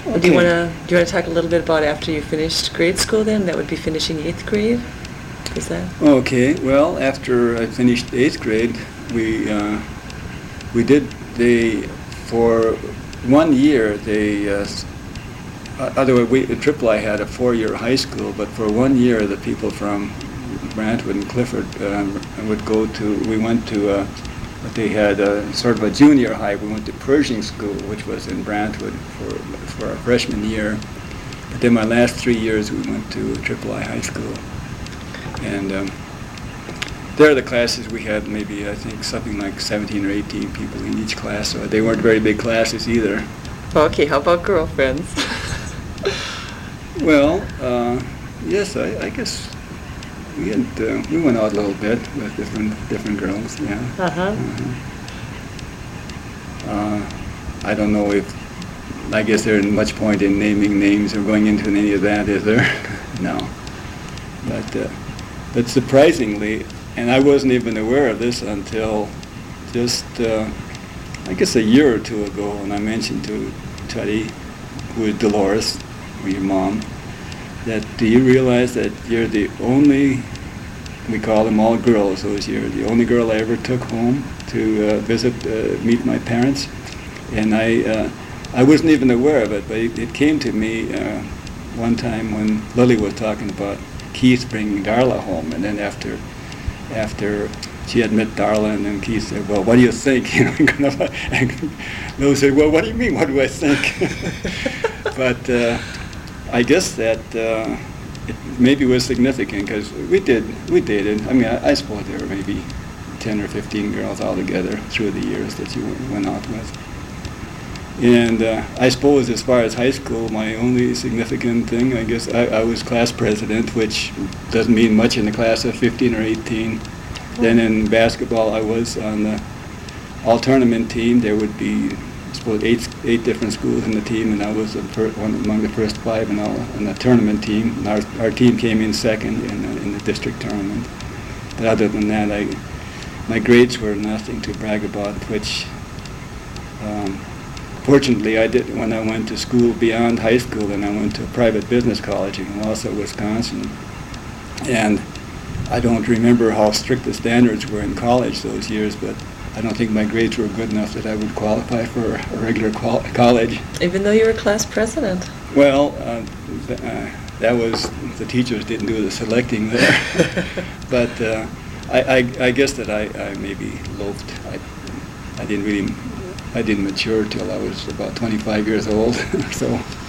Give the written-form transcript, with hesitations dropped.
Okay. Do you want to talk a little bit about after you finished grade school then? That would be finishing 8th grade? Is that? Okay. Well, after I finished 8th grade, for 1 year, otherwise III had a 4-year high school, but for 1 year the people from Brantwood and Clifford we went to what they had sort of a junior high. We went to Pershing School, which was in Brantwood for our freshman year. But then my last 3 years we went to III High School. And there the classes we had maybe, I think, something like 17 or 18 people in each class, so they weren't very big classes either. Okay, how about girlfriends? Well, yes, I guess we went out a little bit with different girls, yeah. Uh-huh. I don't know I guess there isn't much point in naming names or going into any of that, is there? No. But surprisingly, and I wasn't even aware of this until just, I guess a year or two ago, when I mentioned to Teddy, who is Dolores, or your mom, that do you realize that you're the only, we call them all girls those years, the only girl I ever took home to meet my parents. And I wasn't even aware of it, but it came to me one time when Lily was talking about Keith bringing Darla home, and then after she had met Darla, and then Keith said, "Well, what do you think?" And Lily said, "Well, what do you mean? What do I think?" But I guess that it maybe was significant because we dated. I mean, I suppose there were maybe 10 or 15 girls altogether through the years that you went out with. And I suppose as far as high school, my only significant thing, I guess, I was class president, which doesn't mean much in the class of 15 or 18. Then in basketball, I was on the all-tournament team. There would be, I suppose, eight different schools in the team, and I was one among the first 5 on the tournament team. And our team came in second in the district tournament. But other than that, my grades were nothing to brag about, which fortunately I did when I went to school beyond high school, and I went to a private business college in Wausau, Wisconsin. And I don't remember how strict the standards were in college those years, but I don't think my grades were good enough that I would qualify for a regular college. Even though you were class president? Well, that was, the teachers didn't do the selecting there. But I guess that I maybe loafed. I didn't mature till I was about 25 years old. So